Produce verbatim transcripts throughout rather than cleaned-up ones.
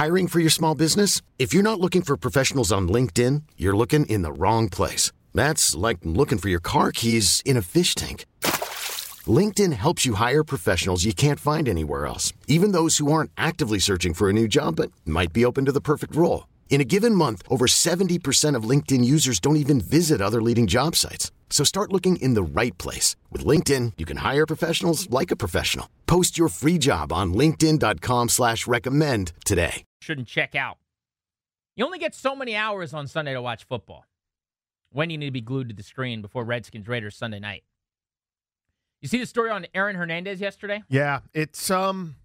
Hiring for your small business? If you're not looking for professionals on LinkedIn, you're looking in the wrong place. That's like looking for your car keys in a fish tank. LinkedIn helps you hire professionals you can't find anywhere else, even those who aren't actively searching for a new job but might be open to the perfect role. In a given month, over seventy percent of LinkedIn users don't even visit other leading job sites. So start looking in the right place. With LinkedIn, you can hire professionals like a professional. Post your free job on linkedin.com slash recommend today. Shouldn't check out. You only get so many hours on Sunday to watch football. When you need to be glued to the screen before Redskins Raiders Sunday night. You see the story on Aaron Hernandez yesterday? Yeah, it's, um,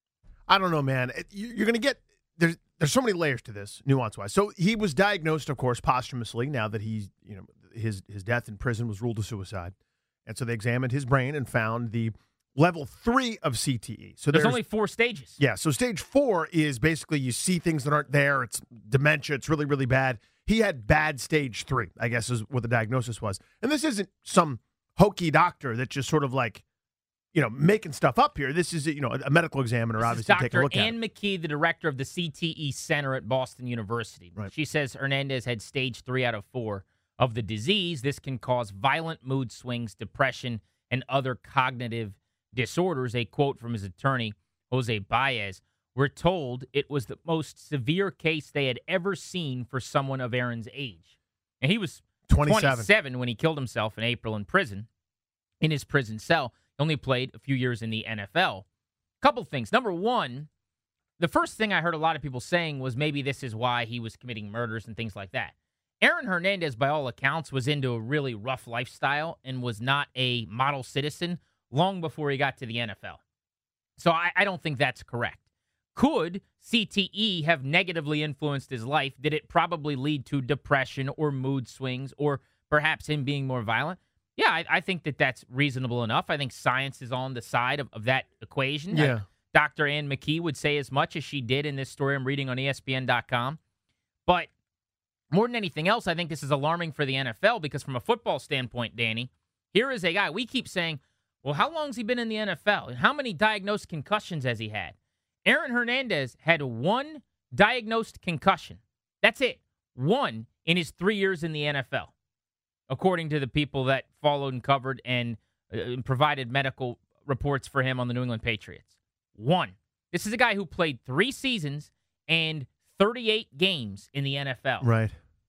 I don't know, man. It, you're going to get, there's there's so many layers to this, nuance-wise. So he was diagnosed, of course, posthumously, now that he's, you know, his, his death in prison was ruled a suicide. And so they examined his brain and found the level three of C T E. So there's, there's only four stages. Yeah, so stage four is basically you see things that aren't there. It's dementia. It's really, really bad. He had bad stage three, I guess is what the diagnosis was. And this isn't some hokey doctor that just sort of like, you know, making stuff up here. This is, you know, a medical examiner, this obviously, take a look Doctor Ann at it. McKee, the director of the C T E Center at Boston University. Right. She says Hernandez had stage three out of four of the disease. This can cause violent mood swings, depression, and other cognitive disorders. A quote from his attorney, Jose Baez. We're told it was the most severe case they had ever seen for someone of Aaron's age. And he was twenty-seven. twenty-seven when he killed himself in April in prison, in his prison cell. He only played a few years in the N F L. Couple things. Number one, the first thing I heard a lot of people saying was maybe this is why he was committing murders and things like that. Aaron Hernandez, by all accounts, was into a really rough lifestyle and was not a model citizen long before he got to the N F L. So I, I don't think that's correct. Could C T E have negatively influenced his life? Did it probably lead to depression or mood swings or perhaps him being more violent? Yeah, I, I think that that's reasonable enough. I think science is on the side of, of that equation. Yeah. I, Doctor Ann McKee would say as much as she did in this story I'm reading on E S P N dot com. But more than anything else, I think this is alarming for the N F L because from a football standpoint, Danny, here is a guy. We keep saying, well, how long has he been in the N F L? And how many diagnosed concussions has he had? Aaron Hernandez had one diagnosed concussion. That's it. One in his three years in the N F L, according to the people that followed and covered and uh, provided medical reports for him on the New England Patriots. One. This is a guy who played three seasons and thirty-eight games in the N F L. Right.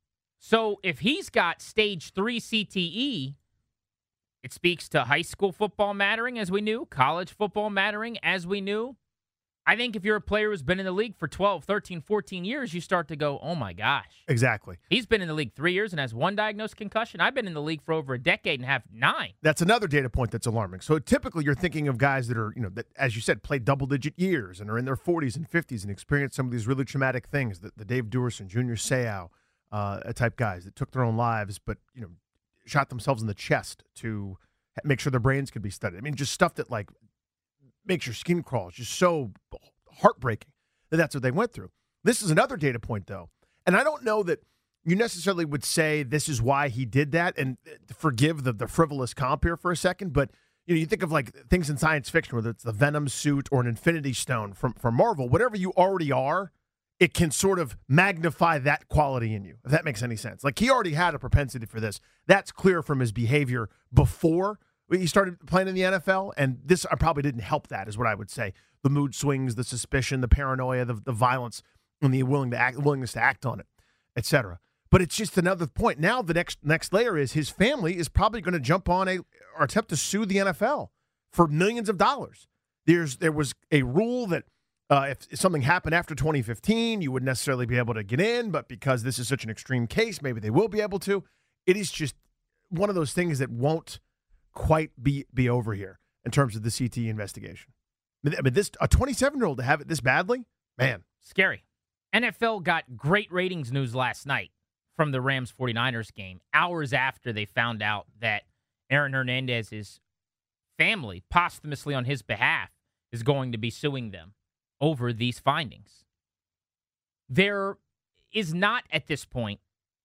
So if he's got stage three C T E, it speaks to high school football mattering, as we knew, college football mattering, as we knew. I think if you're a player who's been in the league for twelve, thirteen, fourteen years, you start to go, oh, my gosh. Exactly. He's been in the league three years and has one diagnosed concussion. I've been in the league for over a decade and have nine. That's another data point that's alarming. So typically you're thinking of guys that are, you know, that, as you said, played double-digit years and are in their forties and fifties and experienced some of these really traumatic things, the, the Dave Duerson, Junior Seau uh, type guys that took their own lives but, you know, shot themselves in the chest to make sure their brains could be studied. I mean, just stuff that, like, makes your skin crawl. It's just so heartbreaking that that's what they went through. This is another data point, though. And I don't know that you necessarily would say this is why he did that, and forgive the, the frivolous comp here for a second, but you know, you think of like things in science fiction, whether it's the Venom suit or an Infinity Stone from, from Marvel, whatever you already are, it can sort of magnify that quality in you, if that makes any sense. Like, he already had a propensity for this. That's clear from his behavior before he started playing in the N F L, and this probably didn't help that, is what I would say. The mood swings, the suspicion, the paranoia, the, the violence, and the willing to act, willingness to act on it, et cetera. But it's just another point. Now the next next layer is his family is probably going to jump on a or attempt to sue the N F L for millions of dollars. There's there was a rule that uh, if something happened after twenty fifteen, you wouldn't necessarily be able to get in, but because this is such an extreme case, maybe they will be able to. It is just one of those things that won't quite be be over here in terms of the C T E investigation. I mean, this a twenty-seven-year-old to have it this badly, man, scary. N F L got great ratings news last night from the Rams forty-niners game, hours after they found out that Aaron Hernandez's family, posthumously on his behalf, is going to be suing them over these findings. There is not, at this point,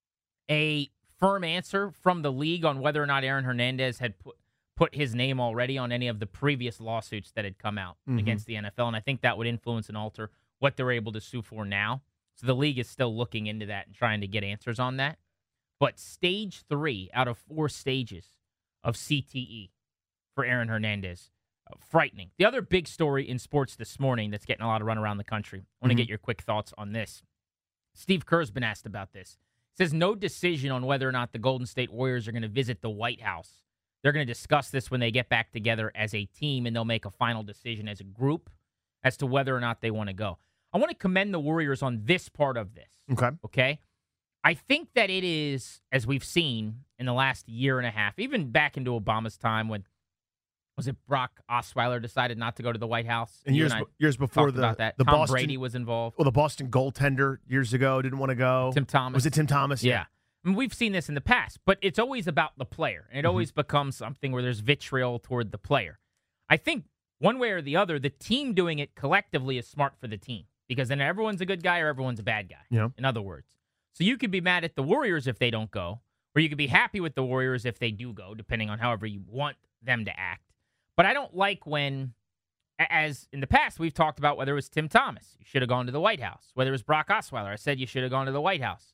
a firm answer from the league on whether or not Aaron Hernandez had put, put his name already on any of the previous lawsuits that had come out mm-hmm. against the N F L, and I think that would influence and alter what they're able to sue for now. So the league is still looking into that and trying to get answers on that. But stage three out of four stages of C T E for Aaron Hernandez, uh, frightening. The other big story in sports this morning that's getting a lot of run around the country. I want to Mm-hmm. get your quick thoughts on this. Steve Kerr's been asked about this. He says no decision on whether or not the Golden State Warriors are going to visit the White House. They're going to discuss this when they get back together as a team, and they'll make a final decision as a group as to whether or not they want to go. I want to commend the Warriors on this part of this. Okay. Okay? I think that it is, as we've seen in the last year and a half, even back into Obama's time when, was it Brock Osweiler decided not to go to the White House? And You years I years before talked the about that. the Tom Boston Brady was involved. well the Boston goaltender years ago didn't want to go. Tim Thomas. Was it Tim Thomas? Yeah. I mean, we've seen this in the past, but it's always about the player. And it Mhm. always becomes something where there's vitriol toward the player. I think one way or the other, the team doing it collectively is smart for the team because then everyone's a good guy or everyone's a bad guy, Yeah. in other words. So you could be mad at the Warriors if they don't go, or you could be happy with the Warriors if they do go, depending on however you want them to act. But I don't like when, a- as in the past, we've talked about whether it was Tim Thomas, you should have gone to the White House. Whether it was Brock Osweiler, I said you should have gone to the White House.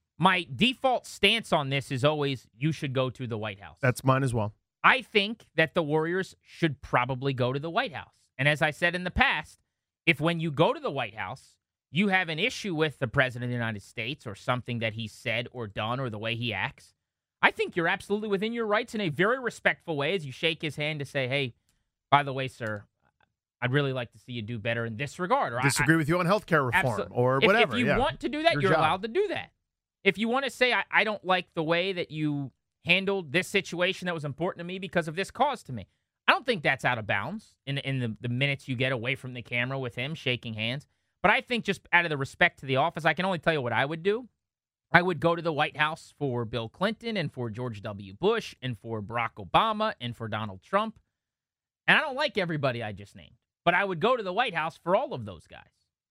My default stance on this is always you should go to the White House. That's mine as well. I think that the Warriors should probably go to the White House. And as I said in the past, if when you go to the White House, you have an issue with the President of the United States or something that he said or done or the way he acts, I think you're absolutely within your rights in a very respectful way as you shake his hand to say, hey, by the way, sir, I'd really like to see you do better in this regard. Or Disagree I, with you on healthcare reform absol- or if, whatever. If you yeah. want to do that, Your you're job. allowed to do that. If you want to say, I, I don't like the way that you handled this situation that was important to me because of this cause to me, I don't think that's out of bounds in, in the, the minutes you get away from the camera with him shaking hands. But I think just out of the respect to the office, I can only tell you what I would do. I would go to the White House for Bill Clinton and for George W. Bush and for Barack Obama and for Donald Trump. And I don't like everybody I just named, but I would go to the White House for all of those guys.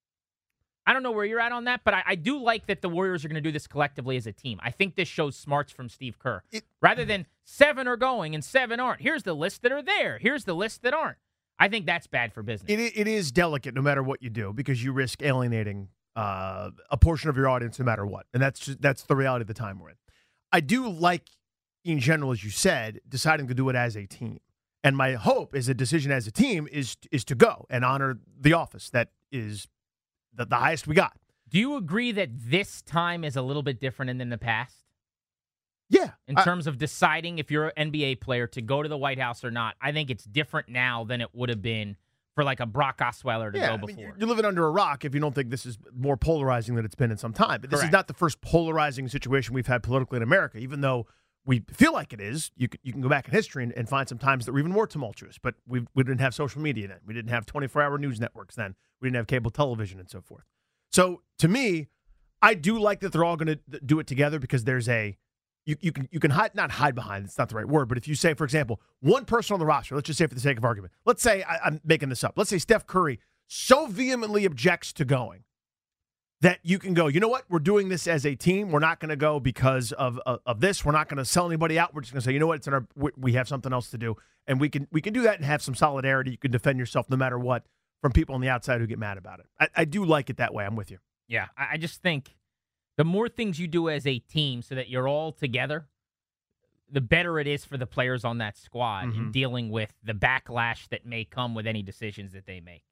I don't know where you're at on that, but I, I do like that the Warriors are going to do this collectively as a team. I think this shows smarts from Steve Kerr. It, Rather than seven are going and seven aren't. Here's the list that are there. Here's the list that aren't. I think that's bad for business. It, it is delicate no matter what you do because you risk alienating uh, a portion of your audience no matter what. And that's just, that's the reality of the time we're in. I do like, in general, as you said, deciding to do it as a team. And my hope is a decision as a team is is to go and honor the office that is the, the highest we got. Do you agree that this time is a little bit different than the past? Yeah. In I- terms of deciding if you're an N B A player to go to the White House or not, I think it's different now than it would have been for like a Brock Osweiler to yeah, go I before. mean, you're, you're living under a rock if you don't think this is more polarizing than it's been in some time. But this Correct. is not the first polarizing situation we've had politically in America, even though we feel like it is. You can, you can go back in history and, and find some times that were even more tumultuous. But we we didn't have social media then. We didn't have twenty-four hour news networks then. We didn't have cable television and so forth. So to me, I do like that they're all going to do it together because there's a you you can you can hide not hide behind. It's not the right word, but if you say, for example, one person on the roster, let's just say for the sake of argument, let's say I, I'm making this up. Let's say Steph Curry so vehemently objects to going that you can go, you know what? We're doing this as a team. We're not going to go because of, of of this. We're not going to sell anybody out. We're just going to say, you know what? It's in our we, we have something else to do, and we can we can do that and have some solidarity. You can defend yourself no matter what from people on the outside who get mad about it. I, I do like it that way. I'm with you. Yeah, I I just think the more things you do as a team so that you're all together, the better it is for the players on that squad in Mhm. dealing with the backlash that may come with any decisions that they make.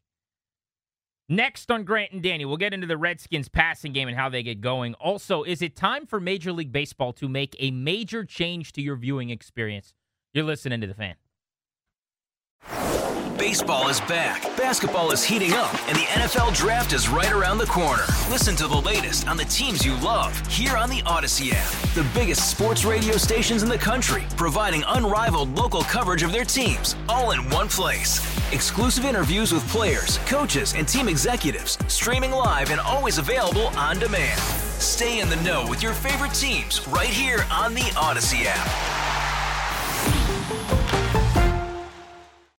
Next on Grant and Danny, we'll get into the Redskins passing game and how they get going. Also, is it time for Major League Baseball to make a major change to your viewing experience? You're listening to The Fan. Baseball is back, basketball is heating up, and the N F L Draft is right around the corner. Listen to the latest on the teams you love here on the Odyssey app. The biggest sports radio stations in the country, providing unrivaled local coverage of their teams, all in one place. Exclusive interviews with players, coaches, and team executives, streaming live and always available on demand. Stay in the know with your favorite teams right here on the Odyssey app.